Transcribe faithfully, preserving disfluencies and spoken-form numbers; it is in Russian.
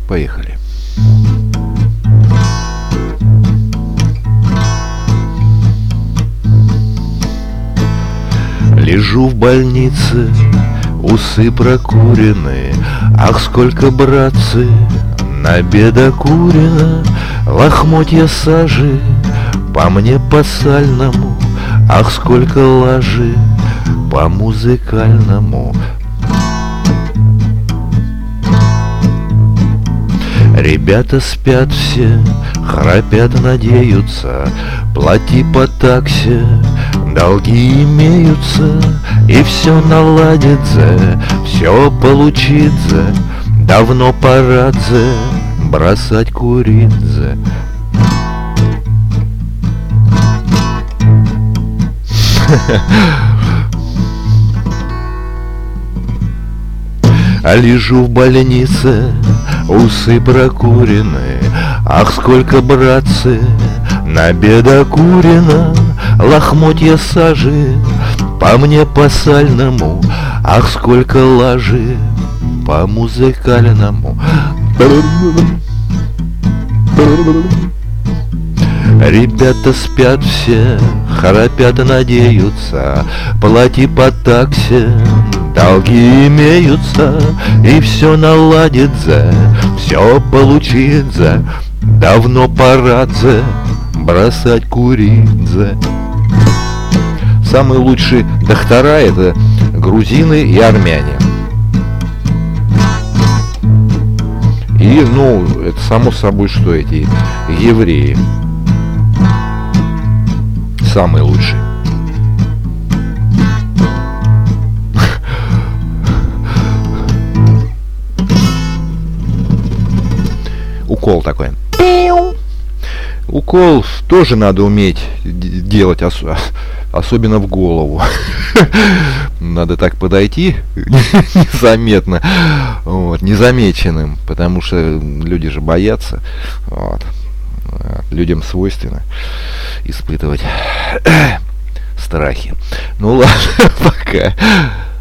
Поехали. Лежу в больнице, усы прокуренные. Ах, сколько, братцы, на бедокурено. Лохмотья сажи по мне по сальному. Ах, сколько лажи по музыкальному. Ребята спят все, храпят, надеются. Плати по таксе, долги имеются. И все наладится, все получится. Давно пора дзе бросать курить. А лежу в больнице, усы прокурены. Ах, сколько, братцы, на бедокурено. Лохмотья сажи по мне по сальному. Ах, сколько лажи по музыкальному. Ребята спят все, храпят, надеются. Плати по таксе, долги имеются. И все наладится, все получится. Давно пора дзе бросать курить. Самые лучшие доктора — это грузины и армяне. И, ну, это само собой, что эти евреи самые лучшие. Укол такой. Укол тоже надо уметь делать, ос- особенно в голову. Надо так подойти незаметно, вот, незамеченным, потому что люди же боятся. Вот. Людям свойственно испытывать страхи. Ну ладно, пока.